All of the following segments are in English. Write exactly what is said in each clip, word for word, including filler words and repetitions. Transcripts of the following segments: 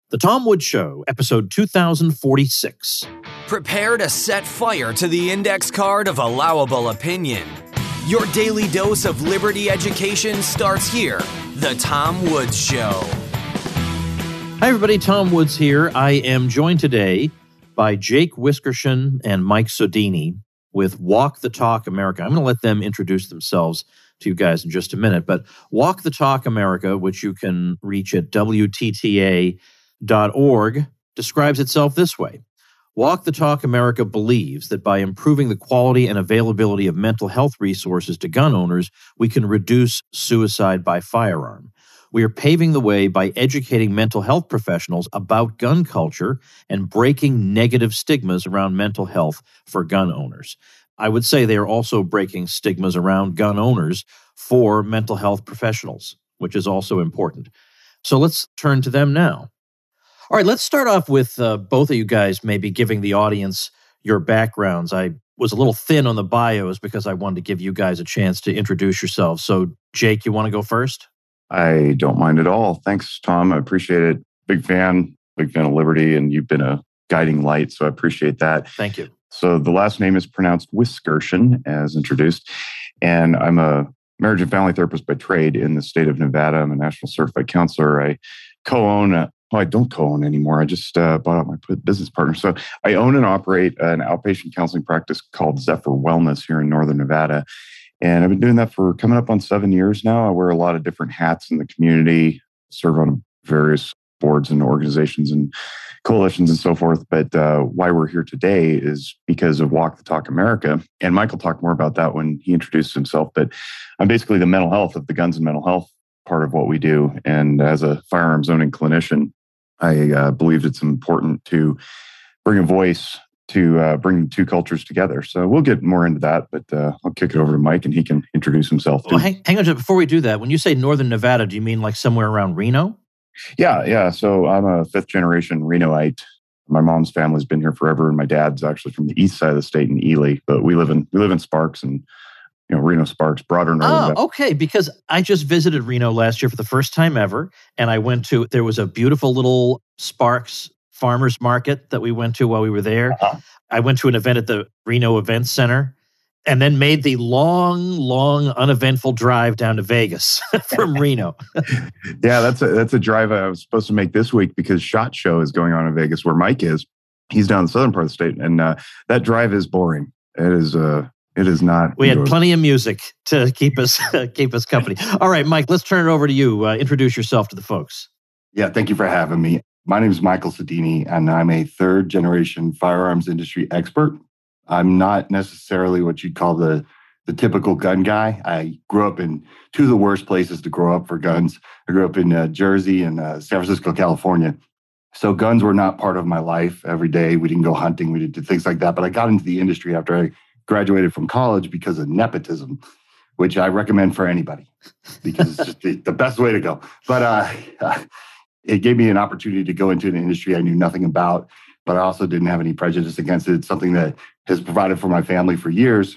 The Tom Woods Show, episode two thousand forty-six. Prepare to set fire to the index card of allowable opinion. Your daily dose of liberty education starts here. The Tom Woods Show. Hi, everybody. Tom Woods here. I am joined today by Jake Wiskerson and Mike Sodini with Walk the Talk America. I'm going to let them introduce themselves to you guys in just a minute. But Walk the Talk America, which you can reach at W T T A dot org, describes itself this way. Walk the Talk America believes that by improving the quality and availability of mental health resources to gun owners, we can reduce suicide by firearm. We are paving the way by educating mental health professionals about gun culture and breaking negative stigmas around mental health for gun owners. I would say they are also breaking stigmas around gun owners for mental health professionals, which is also important. So let's turn to them now. All right, let's start off with uh, both of you guys maybe giving the audience your backgrounds. I was a little thin on the bios because I wanted to give you guys a chance to introduce yourselves. So, Jake, you want to go first? I don't mind at all. Thanks, Tom. I appreciate it. Big fan, big fan of Liberty, and you've been a guiding light, so I appreciate that. Thank you. So the last name is pronounced Wiskerson, as introduced, and I'm a marriage and family therapist by trade in the state of Nevada. I'm a national certified counselor. I co-own a Well, I don't co-own anymore. I just uh, bought out my business partner. So I own and operate an outpatient counseling practice called Zephyr Wellness here in Northern Nevada. And I've been doing that for coming up on seven years now. I wear a lot of different hats in the community, serve on various boards and organizations and coalitions and so forth. But uh, why we're here today is because of Walk the Talk America. And Mike will talk more about that when he introduces himself. But I'm basically the mental health of the guns and mental health part of what we do. And as a firearms owning clinician, I uh, believed it's important to bring a voice to uh, bring two cultures together. So we'll get more into that, but uh, I'll kick it over to Mike and he can introduce himself. Well, hang, hang on, just before we do that, when you say Northern Nevada, do you mean like somewhere around Reno? Yeah, yeah. So I'm a fifth generation Renoite. My mom's family's been here forever, and my dad's actually from the east side of the state in Ely. But we live in we live in Sparks and you know Reno Sparks, broader Northern Oh, Nevada. okay. Because I just visited Reno last year for the first time ever, and I went to there was a beautiful little Sparks farmers market that we went to while we were there. Uh-huh. I went to an event at the Reno Event Center, and then made the long, long, uneventful drive down to Vegas from Reno. Yeah, that's a that's a drive I was supposed to make this week because SHOT Show is going on in Vegas where Mike is. He's down in the southern part of the state, and uh, that drive is boring. It is uh, it is not. We had plenty of music to keep us keep us company. All right, Mike, let's turn it over to you. Uh, introduce yourself to the folks. Yeah, thank you for having me. My name is Michael Sodini, and I'm a third generation firearms industry expert. I'm not necessarily what you'd call the, the typical gun guy. I grew up in two of the worst places to grow up for guns. I grew up in uh, Jersey and uh, San Francisco, California. So guns were not part of my life every day. We didn't go hunting. We didn't do things like that. But I got into the industry after I graduated from college because of nepotism, which I recommend for anybody because it's just the, the best way to go. But uh, it gave me an opportunity to go into an industry I knew nothing about, but I also didn't have any prejudice against it. It's something that has provided for my family for years.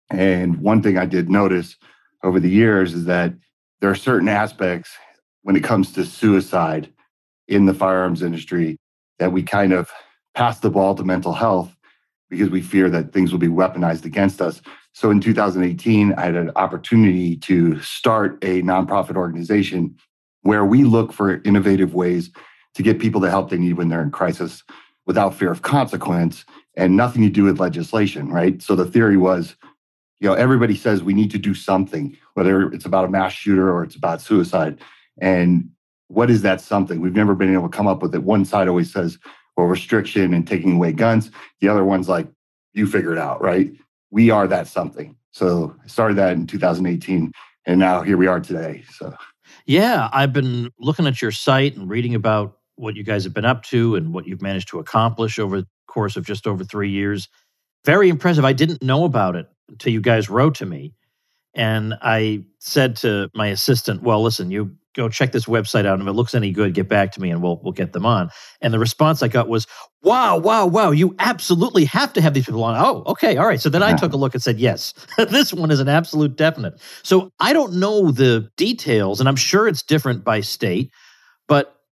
And one thing I did notice over the years is that there are certain aspects when it comes to suicide in the firearms industry that we kind of pass the ball to mental health because we fear that things will be weaponized against us. So in two thousand eighteen, I had an opportunity to start a nonprofit organization where we look for innovative ways to get people the help they need when they're in crisis without fear of consequence and nothing to do with legislation, right? So the theory was, you know, everybody says we need to do something, whether it's about a mass shooter or it's about suicide. And what is that something? We've never been able to come up with it. One side always says, well, restriction and taking away guns. The other one's like, you figure it out, right? We are that something. So I started that in two thousand eighteen, and now here we are today. So. Yeah, I've been looking at your site and reading about what you guys have been up to and what you've managed to accomplish over the course of just over three years. Very impressive. I didn't know about it until you guys wrote to me. And I said to my assistant, well, listen, you go check this website out. And if it looks any good, get back to me and we'll we'll get them on. And the response I got was, wow, wow, wow, you absolutely have to have these people on. Oh, okay, all right. So then I took a look and said, yes, this one is an absolute definite. So I don't know the details, and I'm sure it's different by state, but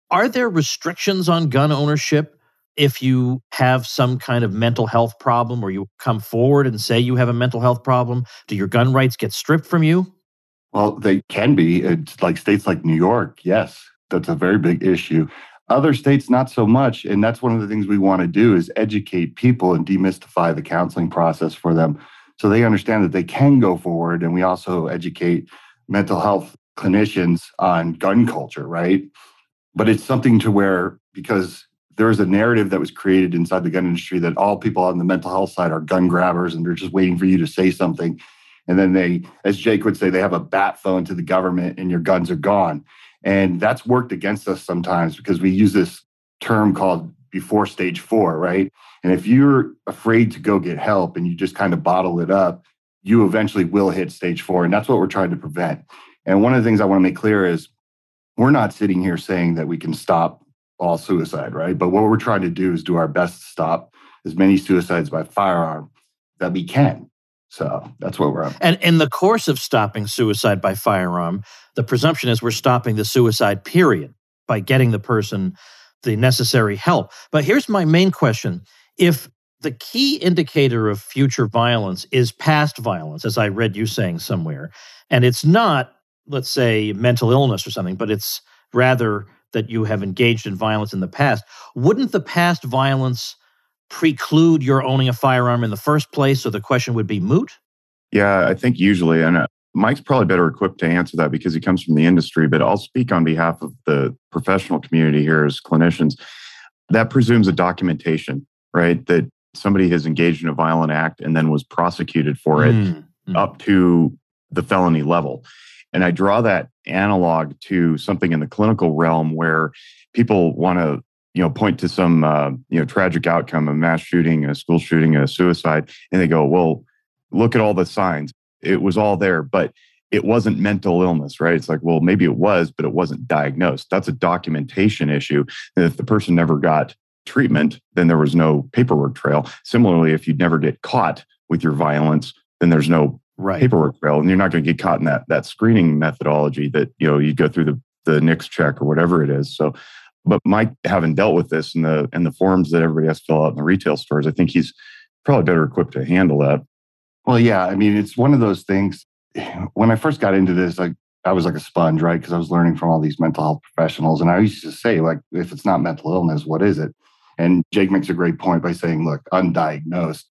Are there restrictions on gun ownership if you have some kind of mental health problem, or you come forward and say you have a mental health problem? Do your gun rights get stripped from you? Well, they can be. It's like states like New York, yes, that's a very big issue. Other states, not so much. And that's one of the things we want to do is educate people and demystify the counseling process for them so they understand that they can go forward. And we also educate mental health clinicians on gun culture, right? But it's something to where, because there is a narrative that was created inside the gun industry that all people on the mental health side are gun grabbers and they're just waiting for you to say something. And then they, as Jake would say, they have a bat phone to the government and your guns are gone. And that's worked against us sometimes because we use this term called before stage four, right? And if you're afraid to go get help and you just kind of bottle it up, you eventually will hit stage four. And that's what we're trying to prevent. And one of the things I want to make clear is we're not sitting here saying that we can stop all suicide, right? But what we're trying to do is do our best to stop as many suicides by firearm that we can. So that's what we're up. And in the course of stopping suicide by firearm, the presumption is we're stopping the suicide period by getting the person the necessary help. But here's my main question. If the key indicator of future violence is past violence, as I read you saying somewhere, and it's not, let's say, mental illness or something, but it's rather that you have engaged in violence in the past, wouldn't the past violence preclude your owning a firearm in the first place, so the question would be moot? Yeah, I think usually, and uh, Mike's probably better equipped to answer that because he comes from the industry, but I'll speak on behalf of the professional community here as clinicians. That presumes a documentation, right? That somebody has engaged in a violent act and then was prosecuted for it mm-hmm. up to the felony level. And I draw that analog to something in the clinical realm where people want to, you know, point to some, uh, you know, tragic outcome, a mass shooting, a school shooting, a suicide, and they go, well, look at all the signs. It was all there, but it wasn't mental illness, right? It's like, well, maybe it was, but it wasn't diagnosed. That's a documentation issue. And if the person never got treatment, then there was no paperwork trail. Similarly, if you'd never get caught with your violence, then there's no right. paperwork trail, and you're not going to get caught in that that screening methodology that, you know, you go through the the N I C S check or whatever it is. So, but Mike, having dealt with this in the in the forms that everybody has to fill out in the retail stores, I think he's probably better equipped to handle that. Well, yeah, I mean, it's one of those things. When I first got into this, like I was like a sponge, right? Because I was learning from all these mental health professionals, and I used to say, like, if it's not mental illness, what is it? And Jake makes a great point by saying, look, undiagnosed.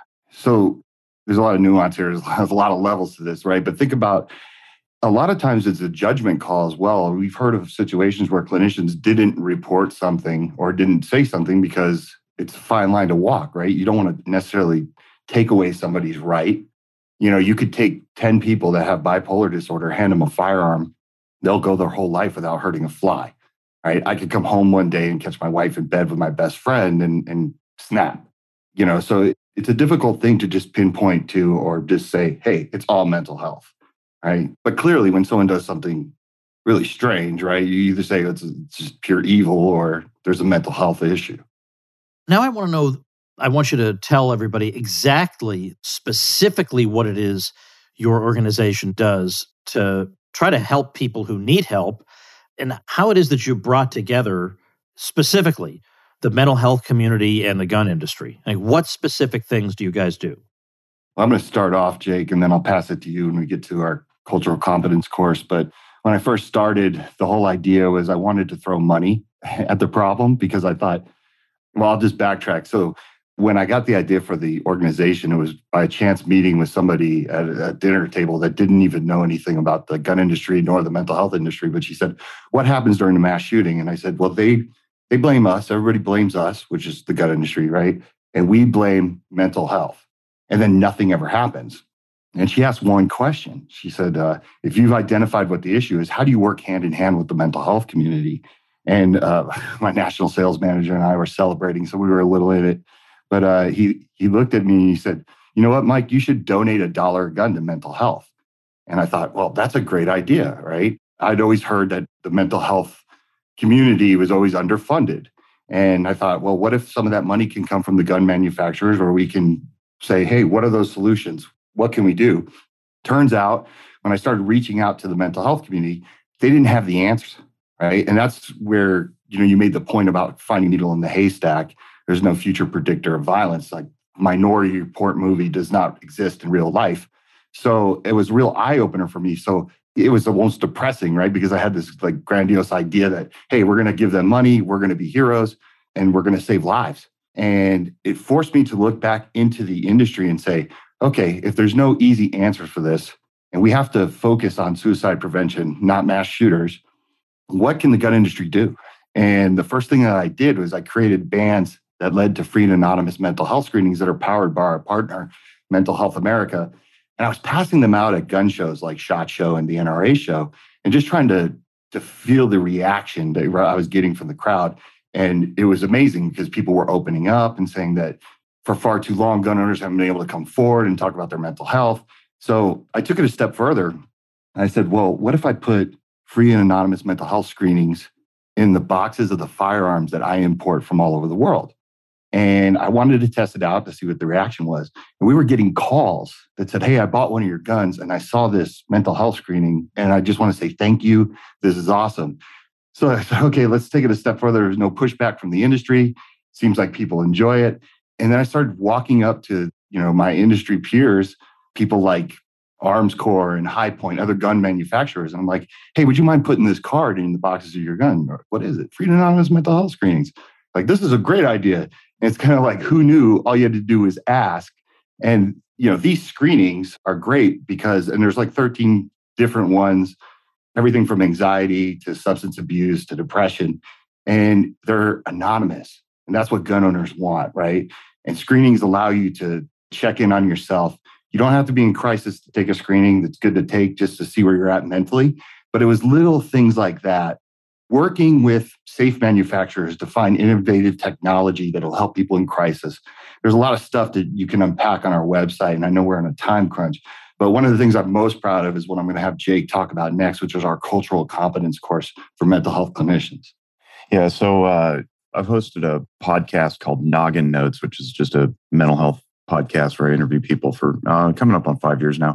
So there's a lot of nuance here. There's a lot of levels to this, right? But think about, a lot of times it's a judgment call as well. We've heard of situations where clinicians didn't report something or didn't say something because it's a fine line to walk, right? You don't want to necessarily take away somebody's right. You know, you could take ten people that have bipolar disorder, hand them a firearm, they'll go their whole life without hurting a fly, right? I could come home one day and catch my wife in bed with my best friend and, and snap, you know, so it, it's a difficult thing to just pinpoint to or just say, hey, it's all mental health, right? But clearly when someone does something really strange, right, you either say it's, it's just pure evil or there's a mental health issue. Now I want to know, I want you to tell everybody exactly, specifically what it is your organization does to try to help people who need help, and how it is that you brought together specifically the mental health community and the gun industry. Like, what specific things do you guys do? Well, I'm going to start off, Jake, and then I'll pass it to you when we get to our cultural competence course. But when I first started, the whole idea was I wanted to throw money at the problem because I thought, well, I'll just backtrack. So when I got the idea for the organization, it was by a chance meeting with somebody at a dinner table that didn't even know anything about the gun industry nor the mental health industry. But she said, what happens during a mass shooting? And I said, well, they they blame us. Everybody blames us, which is the gun industry, right? And we blame mental health. And then nothing ever happens. And she asked one question. She said, uh, if you've identified what the issue is, how do you work hand in hand with the mental health community? And uh, my national sales manager and I were celebrating, so we were a little in it. But uh, he he looked at me and he said, you know what, Mike, you should donate a dollar a gun to mental health. And I thought, well, that's a great idea, right? I'd always heard that the mental health community was always underfunded. And I thought, well, what if some of that money can come from the gun manufacturers, where we can say, hey, what are those solutions? What can we do? Turns out, when I started reaching out to the mental health community, they didn't have the answers, right? And that's where, you know, you made the point about finding needle in the haystack. There's no future predictor of violence. Like Minority Report movie does not exist in real life. So it was a real eye-opener for me. So it was the most depressing, right? Because I had this like grandiose idea that, hey, we're going to give them money, we're going to be heroes, and we're going to save lives. And it forced me to look back into the industry and say, okay, if there's no easy answers for this, and we have to focus on suicide prevention, not mass shooters, what can the gun industry do? And the first thing that I did was I created bands that led to free and anonymous mental health screenings that are powered by our partner, Mental Health America. And I was passing them out at gun shows like SHOT Show and the N R A show, and just trying to, to feel the reaction that I was getting from the crowd. And it was amazing because people were opening up and saying that for far too long, gun owners haven't been able to come forward and talk about their mental health. So I took it a step further. I said, well, what if I put free and anonymous mental health screenings in the boxes of the firearms that I import from all over the world? And I wanted to test it out to see what the reaction was. And we were getting calls that said, hey, I bought one of your guns and I saw this mental health screening and I just want to say thank you. This is awesome. So I said, okay, let's take it a step further. There's no pushback from the industry. Seems like people enjoy it. And then I started walking up to, you know, my industry peers, people like Armscore and High Point, other gun manufacturers. And I'm like, hey, would you mind putting this card in the boxes of your gun? What is it? Free and anonymous mental health screenings. Like, this is a great idea. And it's kind of like, who knew? All you had to do was ask. And, you know, these screenings are great because, and there's like thirteen different ones, everything from anxiety to substance abuse to depression. And they're anonymous. And that's what gun owners want, right? And screenings allow you to check in on yourself. You don't have to be in crisis to take a screening. That's good to take just to see where you're at mentally. But it was little things like that. Working with safe manufacturers to find innovative technology that'll help people in crisis. There's a lot of stuff that you can unpack on our website, and I know we're on a time crunch, but one of the things I'm most proud of is what I'm going to have Jake talk about next, which is our cultural competence course for mental health clinicians. Yeah, so uh, I've hosted a podcast called Noggin Notes, which is just a mental health podcast where I interview people for uh, coming up on five years now.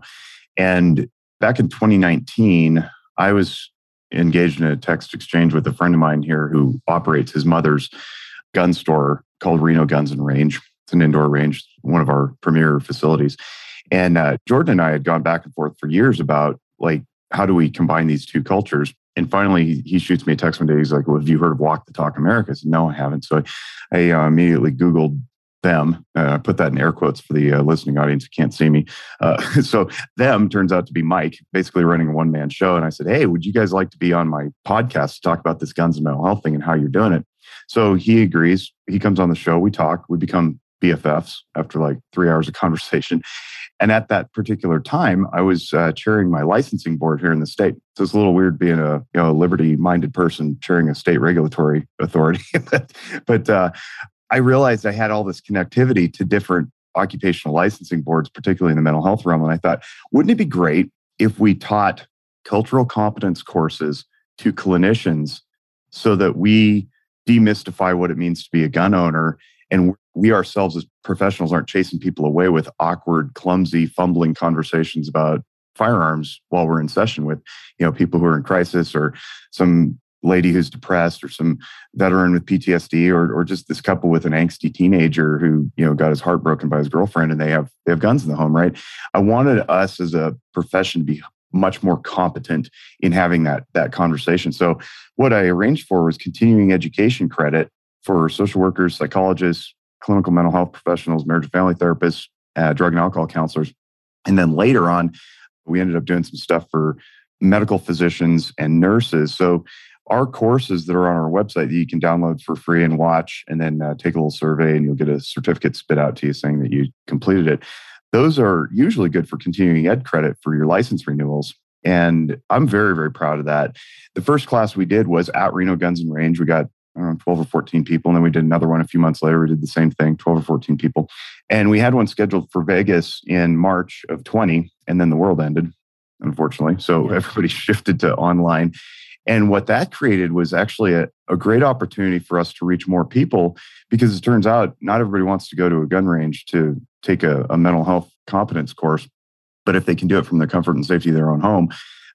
And back in twenty nineteen, I was engaged in a text exchange with a friend of mine here who operates his mother's gun store called Reno Guns and Range. It's an indoor range, one of our premier facilities. And uh, Jordan and I had gone back and forth for years about, like, how do we combine these two cultures? And finally, he, he shoots me a text one day. He's like, well, have you heard of Walk the Talk America? I said, no, I haven't. So I, I uh, immediately Googled them. I uh, put that in air quotes for the uh, listening audience who can't see me. Uh, so them turns out to be Mike, basically running a one-man show. And I said, hey, would you guys like to be on my podcast to talk about this guns and mental health thing and how you're doing it? So he agrees. He comes on the show. We talk. We become B F Fs after like three hours of conversation. And at that particular time, I was uh, chairing my licensing board here in the state. So it's a little weird being a, you know, a liberty-minded person chairing a state regulatory authority. but but uh, I realized I had all this connectivity to different occupational licensing boards, particularly in the mental health realm. And I thought, wouldn't it be great if we taught cultural competence courses to clinicians so that we demystify what it means to be a gun owner, and we ourselves as professionals aren't chasing people away with awkward, clumsy, fumbling conversations about firearms while we're in session with, you know, people who are in crisis, or some lady who's depressed, or some veteran with P T S D, or or just this couple with an angsty teenager who, you know, got his heart broken by his girlfriend, and they have they have guns in the home, right? I wanted us as a profession to be much more competent in having that that conversation. So what I arranged for was continuing education credit for social workers, psychologists, clinical mental health professionals, marriage and family therapists, uh, drug and alcohol counselors. And then later on, we ended up doing some stuff for medical physicians and nurses. So our courses that are on our website that you can download for free and watch, and then uh, take a little survey, and you'll get a certificate spit out to you saying that you completed it. Those are usually good for continuing ed credit for your license renewals. And I'm very, very proud of that. The first class we did was at Reno Guns and Range. We got I don't know, twelve or fourteen people. And then we did another one a few months later. We did the same thing, twelve or fourteen people. And we had one scheduled for Vegas in March of twenty. And then the world ended, unfortunately. So yeah. Everybody shifted to online. And what that created was actually a, a great opportunity for us to reach more people, because it turns out not everybody wants to go to a gun range to take a, a mental health competence course. But if they can do it from the comfort and safety of their own home,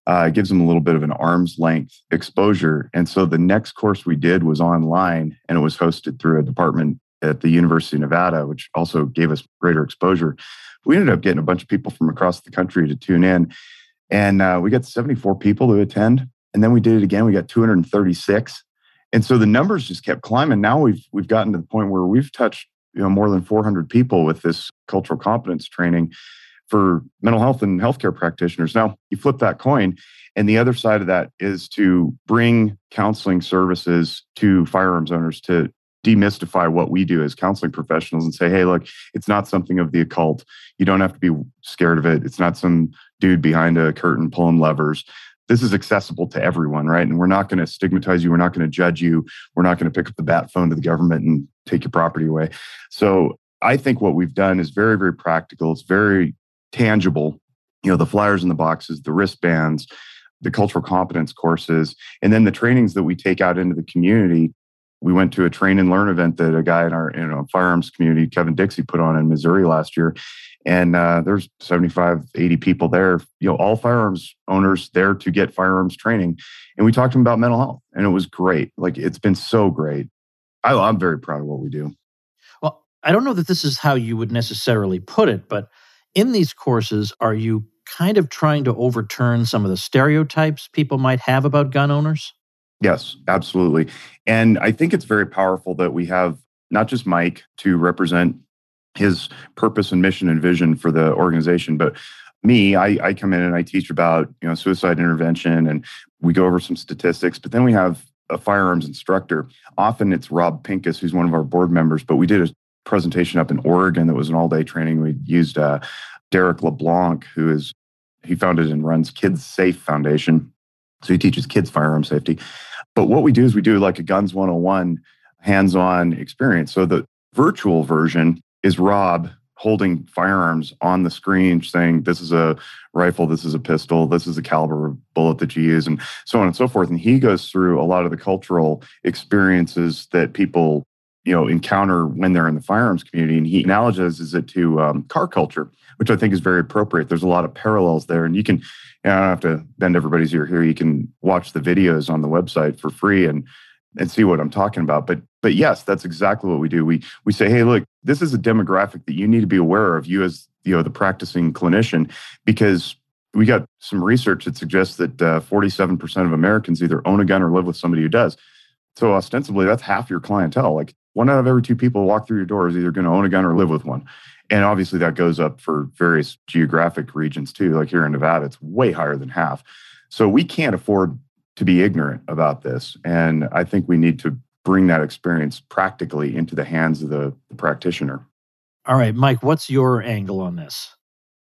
Uh, it gives them a little bit of an arm's length exposure. And so the next course we did was online, and it was hosted through a department at the University of Nevada, which also gave us greater exposure. We ended up getting a bunch of people from across the country to tune in. And uh, we got seventy-four people to attend. And then we did it again. We got two hundred thirty-six. And so the numbers just kept climbing. Now we've we've gotten to the point where we've touched you know more than four hundred people with this cultural competence training for mental health and healthcare practitioners. Now, you flip that coin, and the other side of that is to bring counseling services to firearms owners to demystify what we do as counseling professionals and say, hey, look, it's not something of the occult. You don't have to be scared of it. It's not some dude behind a curtain pulling levers. This is accessible to everyone, right? And we're not going to stigmatize you. We're not going to judge you. We're not going to pick up the bat phone to the government and take your property away. So I think what we've done is very, very practical. It's very tangible. You know, the flyers in the boxes, the wristbands, the cultural competence courses, and then the trainings that we take out into the community. We went to a train and learn event that a guy in our you know, firearms community, Kevin Dixie, put on in Missouri last year. And uh, there's seventy-five, eighty people there, you know, all firearms owners there to get firearms training. And we talked to them about mental health, and it was great. Like, it's been so great. I, I'm very proud of what we do. Well, I don't know that this is how you would necessarily put it, but in these courses, are you kind of trying to overturn some of the stereotypes people might have about gun owners? Yes, absolutely. And I think it's very powerful that we have not just Mike to represent his purpose and mission and vision for the organization, but me, I, I come in and I teach about, you know, suicide intervention, and we go over some statistics, but then we have a firearms instructor. Often it's Rob Pincus, who's one of our board members, but we did a presentation up in Oregon that was an all-day training. We used uh, Derek LeBlanc, who is, he founded and runs Kids Safe Foundation. So he teaches kids firearm safety. But what we do is we do like a Guns one oh one hands-on experience. So the virtual version is Rob holding firearms on the screen saying, this is a rifle, this is a pistol, this is the caliber of bullet that you use, and so on and so forth. And he goes through a lot of the cultural experiences that people you know, encounter when they're in the firearms community. And he analogizes it to um, car culture, which I think is very appropriate. There's a lot of parallels there. And you can, you know, I don't have to bend everybody's ear here. You can watch the videos on the website for free and and see what I'm talking about. But but yes, that's exactly what we do. We we say, hey, look, this is a demographic that you need to be aware of, you as you know the practicing clinician, because we got some research that suggests that uh, forty-seven percent of Americans either own a gun or live with somebody who does. So ostensibly, that's half your clientele. Like, one out of every two people who walk through your door is either going to own a gun or live with one. And obviously that goes up for various geographic regions too. Like here in Nevada, it's way higher than half. So we can't afford to be ignorant about this. And I think we need to bring that experience practically into the hands of the, the practitioner. All right, Mike, what's your angle on this?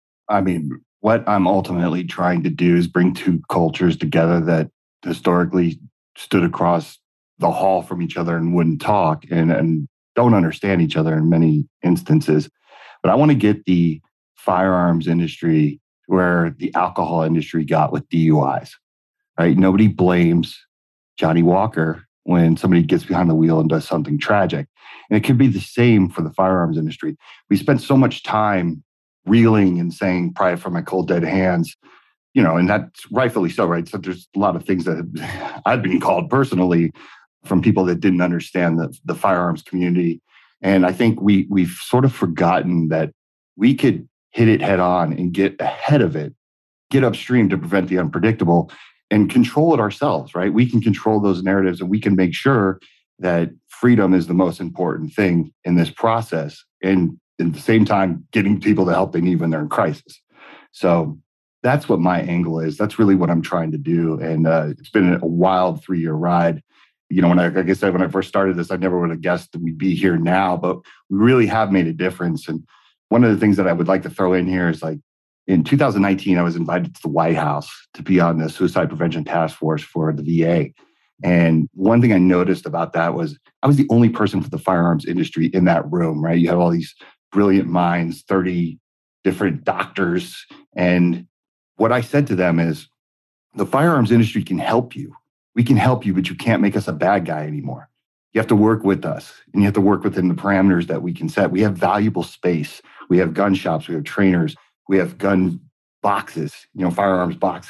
I mean, what I'm ultimately trying to do is bring two cultures together that historically stood across the hall from each other and wouldn't talk and, and don't understand each other in many instances. But I want to get the firearms industry where the alcohol industry got with D U Is, right? Nobody blames Johnny Walker when somebody gets behind the wheel and does something tragic. And it could be the same for the firearms industry. We spent so much time reeling and saying, pry it from my cold dead hands, you know, and that's rightfully so, right? So there's a lot of things that I've been called personally from people that didn't understand the, the firearms community. And I think we, we've sort of forgotten that we could hit it head on and get ahead of it, get upstream to prevent the unpredictable and control it ourselves, right? We can control those narratives and we can make sure that freedom is the most important thing in this process. And at the same time, getting people the help they need when they're in crisis. So that's what my angle is. That's really what I'm trying to do. And uh, it's been a wild three-year ride. You know, when I, like I said, when I first started this, I never would have guessed that we'd be here now, but we really have made a difference. And one of the things that I would like to throw in here is like, in two thousand nineteen, I was invited to the White House to be on the Suicide Prevention Task Force for the V A. And one thing I noticed about that was I was the only person for the firearms industry in that room, right? You have all these brilliant minds, thirty different doctors. And what I said to them is, the firearms industry can help you. We can help you, but you can't make us a bad guy anymore. You have to work with us, and you have to work within the parameters that we can set. We have valuable space. We have gun shops. We have trainers. We have gun boxes, you know, firearms boxes.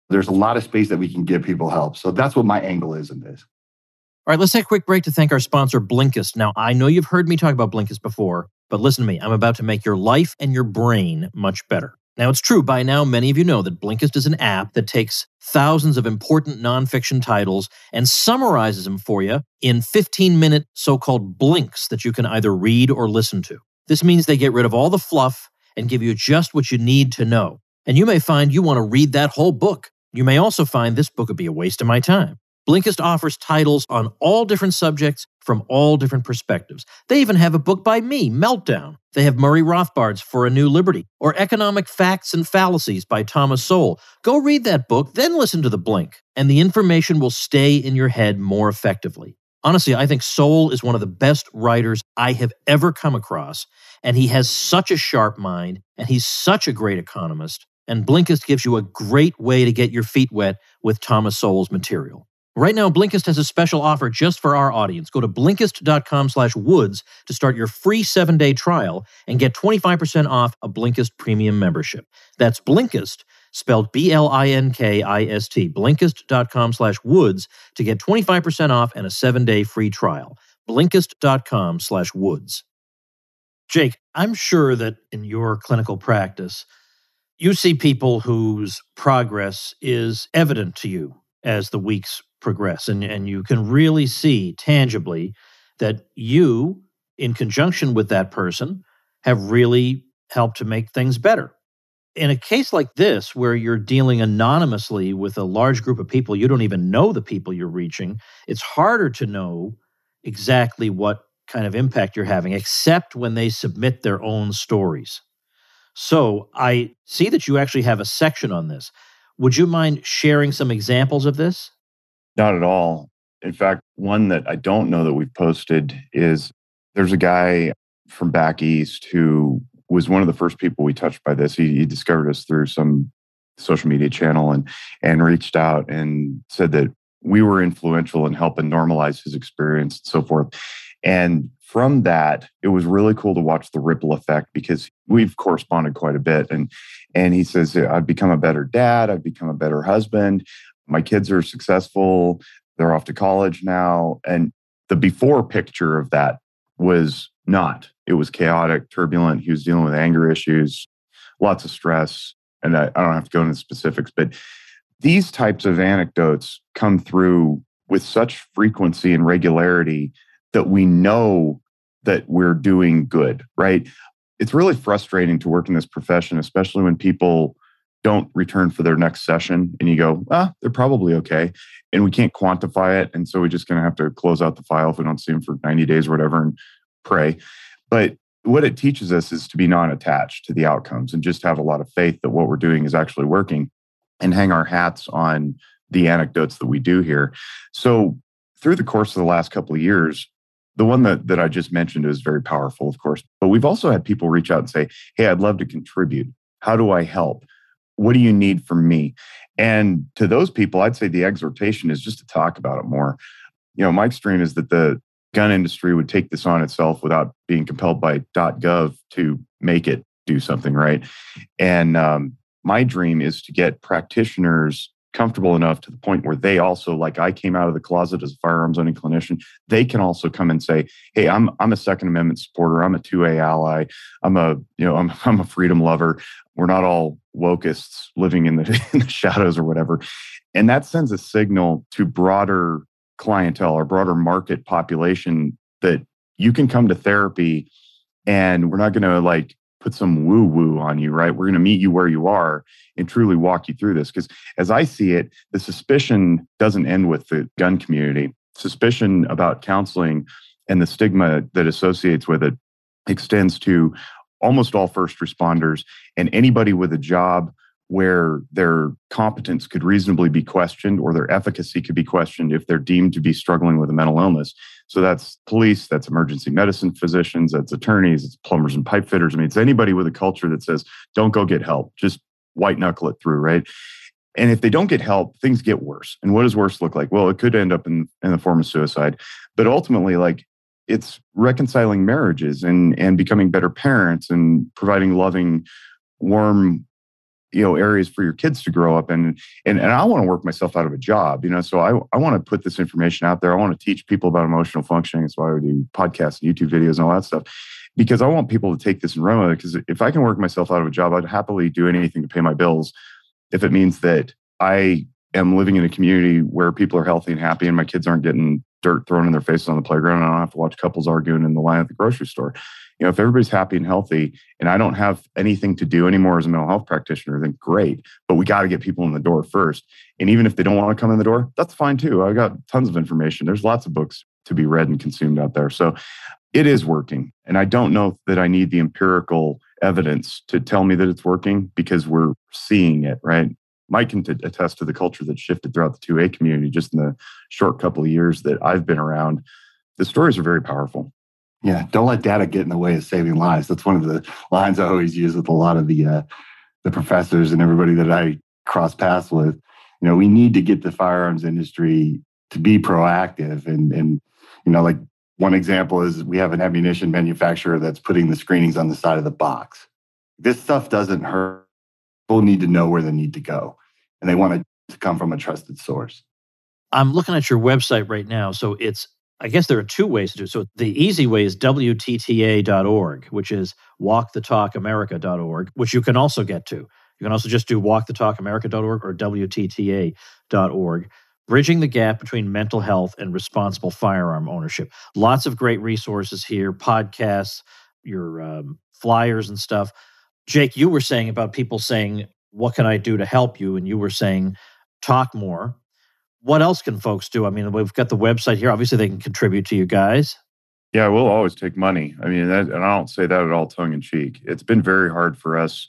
There's a lot of space that we can give people help. So that's what my angle is in this. All right, let's take a quick break to thank our sponsor, Blinkist. Now, I know you've heard me talk about Blinkist before, but listen to me. I'm about to make your life and your brain much better. Now, it's true, by now, many of you know that Blinkist is an app that takes thousands of important nonfiction titles and summarizes them for you in fifteen-minute so-called blinks that you can either read or listen to. This means they get rid of all the fluff and give you just what you need to know. And you may find you want to read that whole book. You may also find this book would be a waste of my time. Blinkist offers titles on all different subjects from all different perspectives. They even have a book by me, Meltdown. They have Murray Rothbard's For a New Liberty, or Economic Facts and Fallacies by Thomas Sowell. Go read that book, then listen to the Blink, and the information will stay in your head more effectively. Honestly, I think Sowell is one of the best writers I have ever come across, and he has such a sharp mind, and he's such a great economist, and Blinkist gives you a great way to get your feet wet with Thomas Sowell's material. Right now, Blinkist has a special offer just for our audience. Go to Blinkist.com slash Woods to start your free seven-day trial and get twenty-five percent off a Blinkist premium membership. That's Blinkist, spelled B L I N K I S T, Blinkist.com slash Woods to get twenty-five percent off and a seven-day free trial. Blinkist.com slash Woods. Jake, I'm sure that in your clinical practice, you see people whose progress is evident to you as the weeks progress. And, and you can really see tangibly that you, in conjunction with that person, have really helped to make things better. In a case like this, where you're dealing anonymously with a large group of people, you don't even know the people you're reaching, it's harder to know exactly what kind of impact you're having, except when they submit their own stories. So I see that you actually have a section on this. Would you mind sharing some examples of this? Not at all. In fact, one that I don't know that we've posted is there's a guy from back east who was one of the first people we touched by this. He, he discovered us through some social media channel and and reached out and said that we were influential in helping normalize his experience and so forth. And from that, it was really cool to watch the ripple effect because we've corresponded quite a bit. And and he says, I've become a better dad. I've become a better husband. My kids are successful. They're off to college now. And the before picture of that was not. It was chaotic, turbulent. He was dealing with anger issues, lots of stress. And I, I don't have to go into specifics, but these types of anecdotes come through with such frequency and regularity that we know that we're doing good, right? It's really frustrating to work in this profession, especially when people don't return for their next session and you go, ah, they're probably okay. And we can't quantify it. And so we're just going to have to close out the file if we don't see them for ninety days or whatever and pray. But what it teaches us is to be non-attached to the outcomes and just have a lot of faith that what we're doing is actually working and hang our hats on the anecdotes that we do here. So through the course of the last couple of years, the one that, that I just mentioned is very powerful, of course, but we've also had people reach out and say, hey, I'd love to contribute. How do I help? What do you need from me? And to those people, I'd say the exhortation is just to talk about it more. You know, my extreme is that the gun industry would take this on itself without being compelled by .gov to make it do something, right? And um, my dream is to get practitioners comfortable enough to the point where they also, like I came out of the closet as a firearms owning clinician, they can also come and say, hey, I'm I'm a Second Amendment supporter. I'm a two A ally. I'm a, you know, I'm I'm a freedom lover. We're not all wokeists living in the, in the shadows or whatever. And that sends a signal to broader clientele or broader market population that you can come to therapy and we're not going to like put some woo-woo on you, right? We're going to meet you where you are and truly walk you through this. Because as I see it, the suspicion doesn't end with the gun community. Suspicion about counseling and the stigma that associates with it extends to almost all first responders and anybody with a job where their competence could reasonably be questioned or their efficacy could be questioned if they're deemed to be struggling with a mental illness. So that's police, that's emergency medicine physicians, that's attorneys, it's plumbers and pipe fitters. I mean, it's anybody with a culture that says, don't go get help, just white knuckle it through, right? And if they don't get help, things get worse. And what does worse look like? Well, it could end up in, in the form of suicide. But ultimately, like, it's reconciling marriages and, and becoming better parents and providing loving, warm you know, areas for your kids to grow up in. And, and I want to work myself out of a job, you know, so I, I want to put this information out there. I want to teach people about emotional functioning. That's why I do podcasts and YouTube videos and all that stuff, because I want people to take this and run with it. Because if I can work myself out of a job, I'd happily do anything to pay my bills. If it means that I am living in a community where people are healthy and happy and my kids aren't getting dirt thrown in their faces on the playground, and I don't have to watch couples arguing in the line at the grocery store. You know, if everybody's happy and healthy and I don't have anything to do anymore as a mental health practitioner, then great. But we got to get people in the door first. And even if they don't want to come in the door, that's fine too. I got tons of information. There's lots of books to be read and consumed out there. So it is working. And I don't know that I need the empirical evidence to tell me that it's working, because we're seeing it, right? Mike can t- attest to the culture that shifted throughout the two A community just in the short couple of years that I've been around. The stories are very powerful. Yeah, don't let data get in the way of saving lives. That's one of the lines I always use with a lot of the uh, the professors and everybody that I cross paths with. You know, we need to get the firearms industry to be proactive. And, and you know, like one example is we have an ammunition manufacturer that's putting the screenings on the side of the box. This stuff doesn't hurt. People need to know where they need to go. And they want it to come from a trusted source. I'm looking at your website right now. So it's, I guess there are two ways to do it. So the easy way is W T T A dot org, which is walk the talk america dot org, which you can also get to. You can also just do walk the talk america dot org or W T T A dot org. Bridging the gap between mental health and responsible firearm ownership. Lots of great resources here, podcasts, your um, flyers and stuff. Jake, you were saying about people saying, what can I do to help you? And you were saying, talk more. What else can folks do? I mean, we've got the website here. Obviously, they can contribute to you guys. Yeah, we'll always take money. I mean, that, and I don't say that at all tongue in cheek. It's been very hard for us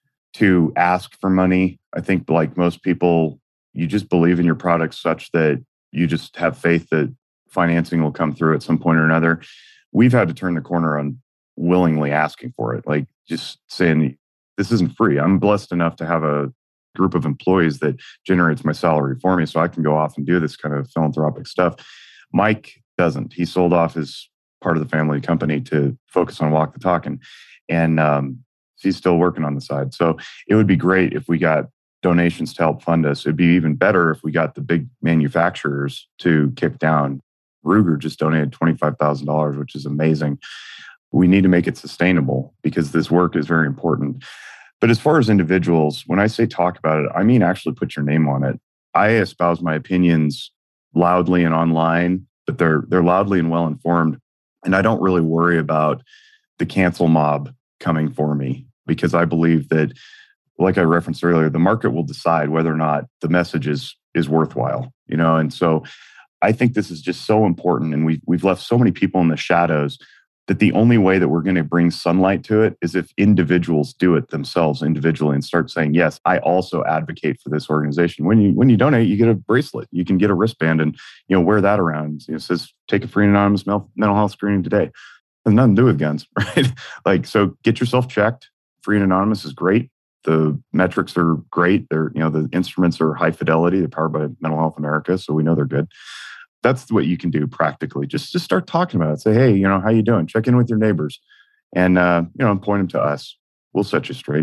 to ask for money. I think like most people, you just believe in your product such that you just have faith that financing will come through at some point or another. We've had to turn the corner on willingly asking for it. Like just saying, this isn't free. I'm blessed enough to have a group of employees that generates my salary for me, so I can go off and do this kind of philanthropic stuff. Mike doesn't. He sold off his part of the family company to focus on Walk the Talk, and, and um, he's still working on the side. So it would be great if we got donations to help fund us. It'd be even better if we got the big manufacturers to kick down. Ruger just donated twenty-five thousand dollars, which is amazing. We need to make it sustainable because this work is very important. But as far as individuals, when I say talk about it, I mean actually put your name on it. I espouse my opinions loudly and online, but they're they're loudly and well informed. And I don't really worry about the cancel mob coming for me, because I believe that, like I referenced earlier, the market will decide whether or not the message is is worthwhile. You know, and so I think this is just so important, and we've we've left so many people in the shadows that the only way that we're going to bring sunlight to it is if individuals do it themselves individually and start saying, yes, I also advocate for this organization. When you when you donate, you get a bracelet. You can get a wristband and, you know, wear that around. You know, it says, take a free and anonymous mental health screening today. It has nothing to do with guns, right? Like, so get yourself checked. Free and anonymous is great. The metrics are great. They're, you know, the instruments are high fidelity. They're powered by Mental Health America, so we know they're good. That's what you can do practically. Just just start talking about it. Say, hey, you know, how you doing? Check in with your neighbors, and uh, you know, point them to us. We'll set you straight.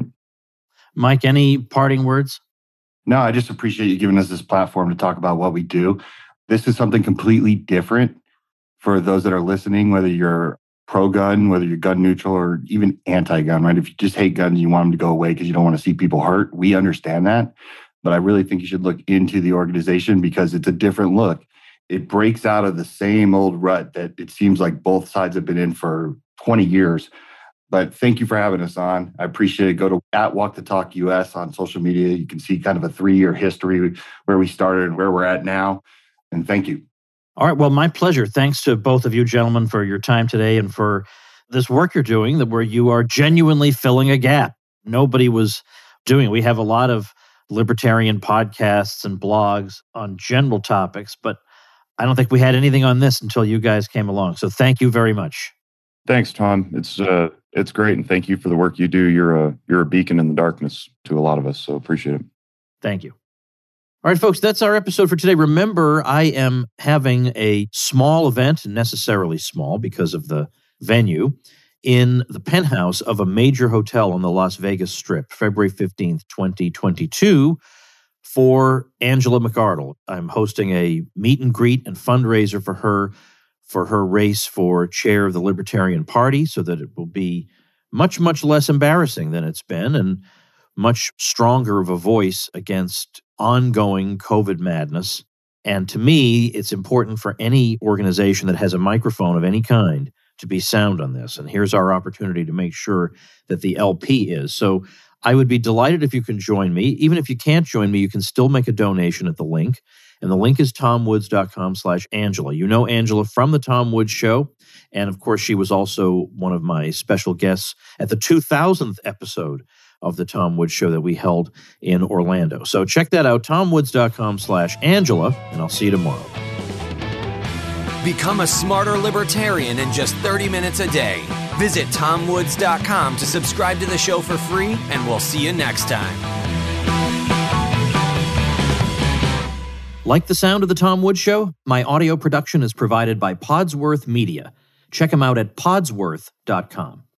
Mike, any parting words? No, I just appreciate you giving us this platform to talk about what we do. This is something completely different for those that are listening, whether you're pro-gun, whether you're gun neutral, or even anti-gun, right? If you just hate guns and you want them to go away because you don't want to see people hurt, we understand that. But I really think you should look into the organization because it's a different look. It breaks out of the same old rut that it seems like both sides have been in for twenty years. But thank you for having us on. I appreciate it. Go to at Walk the Talk U S on social media. You can see kind of a three-year history where we started and where we're at now. And thank you. All right. Well, my pleasure. Thanks to both of you gentlemen for your time today and for this work you're doing, that where you are genuinely filling a gap. Nobody was doing it. We have a lot of libertarian podcasts and blogs on general topics, but I don't think we had anything on this until you guys came along. So thank you very much. Thanks, Tom. It's uh, it's great, and thank you for the work you do. You're a you're a beacon in the darkness to a lot of us, so appreciate it. Thank you. All right, folks, that's our episode for today. Remember, I am having a small event, necessarily small because of the venue, in the penthouse of a major hotel on the Las Vegas Strip, February fifteenth, twenty twenty-two, for Angela McArdle. I'm hosting a meet and greet and fundraiser for her, for her race for chair of the Libertarian Party, so that it will be much, much less embarrassing than it's been and much stronger of a voice against ongoing COVID madness. And to me, it's important for any organization that has a microphone of any kind to be sound on this. And here's our opportunity to make sure that the L P is. So I would be delighted if you can join me. Even if you can't join me, you can still make a donation at the link. And the link is tomwoods.com slash Angela. You know Angela from The Tom Woods Show. And of course, she was also one of my special guests at the two thousandth episode of The Tom Woods Show that we held in Orlando. So check that out, tomwoods.com slash Angela, and I'll see you tomorrow. Become a smarter libertarian in just thirty minutes a day. Visit tom woods dot com to subscribe to the show for free, and we'll see you next time. Like the sound of The Tom Woods Show? My audio production is provided by Podsworth Media. Check them out at podsworth dot com.